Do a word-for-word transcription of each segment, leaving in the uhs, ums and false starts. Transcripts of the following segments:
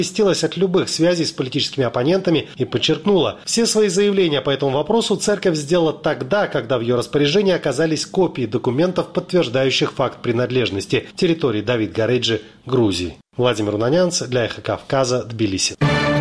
...открестилась от любых связей с политическими оппонентами и подчеркнула, все свои заявления по этому вопросу церковь сделала тогда, когда в ее распоряжении оказались копии документов, подтверждающих факт принадлежности территории Давид-Гореджи, Грузии. Владимир Унанянц для Эхо Кавказа, Тбилиси.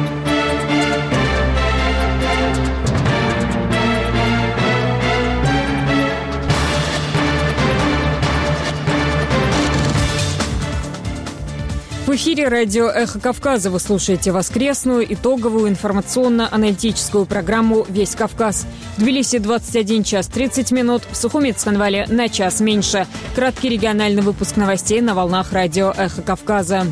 В эфире радио «Эхо Кавказа» вы слушаете воскресную итоговую информационно-аналитическую программу «Весь Кавказ». В Тбилиси двадцать один час тридцать минут, в Сухумит-Сханвале на час меньше. Краткий региональный выпуск новостей на волнах радио «Эхо Кавказа».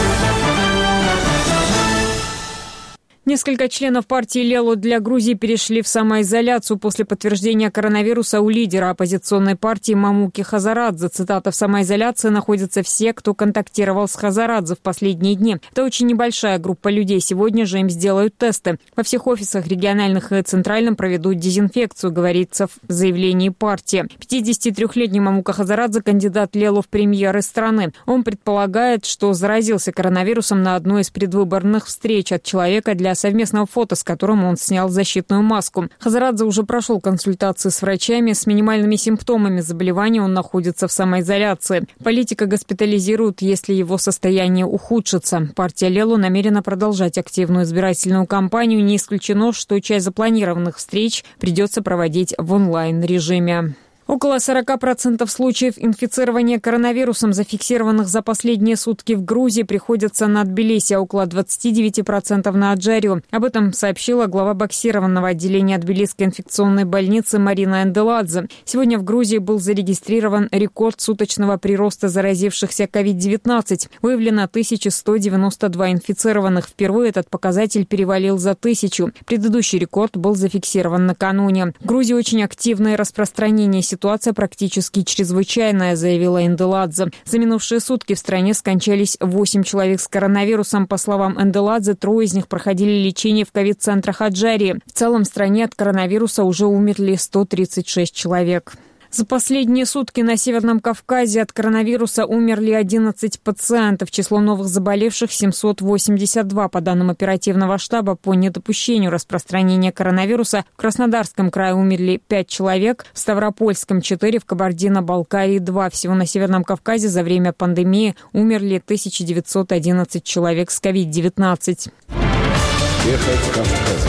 Несколько членов партии Лелу для Грузии перешли в самоизоляцию после подтверждения коронавируса у лидера оппозиционной партии Мамуки Хазарадзе. Цитата: «В самоизоляции находятся все, кто контактировал с Хазарадзе в последние дни. Это очень небольшая группа людей. Сегодня же им сделают тесты. Во всех офисах региональных и центральном проведут дезинфекцию», говорится в заявлении партии. пятидесятитрёхлетний Мамука Хазарадзе – кандидат Лелу в премьеры страны. Он предполагает, что заразился коронавирусом на одной из предвыборных встреч от человека, для совместного фото, с которым он снял защитную маску. Хазарадзе уже прошел консультации с врачами. С минимальными симптомами заболевания он находится в самоизоляции. Политика госпитализирует, если его состояние ухудшится. Партия Лелу намерена продолжать активную избирательную кампанию. Не исключено, что часть запланированных встреч придется проводить в онлайн-режиме. Около сорок процентов случаев инфицирования коронавирусом, зафиксированных за последние сутки в Грузии, приходятся на Тбилиси, а около двадцать девять процентов на Аджарию. Об этом сообщила глава боксированного отделения Тбилисской инфекционной больницы Марина Энделадзе. Сегодня в Грузии был зарегистрирован рекорд суточного прироста заразившихся ковид девятнадцать. Выявлено тысяча сто девяносто два инфицированных. Впервые этот показатель перевалил за тысячу. Предыдущий рекорд был зафиксирован накануне. В Грузии очень активное распространение ситуации. Ситуация практически чрезвычайная, заявила Энделадзе. За минувшие сутки в стране скончались восемь человек с коронавирусом. По словам Энделадзе, трое из них проходили лечение в ковид-центрах Аджарии. В целом в стране от коронавируса уже умерли сто тридцать шесть человек. За последние сутки на Северном Кавказе от коронавируса умерли одиннадцать пациентов. Число новых заболевших семьсот восемьдесят два. По данным оперативного штаба по недопущению распространения коронавируса в Краснодарском крае умерли пять человек, в Ставропольском четыре, в Кабардино-Балкарии два. Всего на Северном Кавказе за время пандемии умерли тысяча девятьсот одиннадцать человек с ковид девятнадцать. Эхо Кавказа.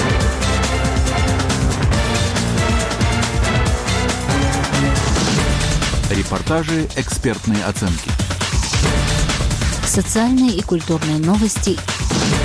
Репортажи, экспертные оценки. Социальные и культурные новости.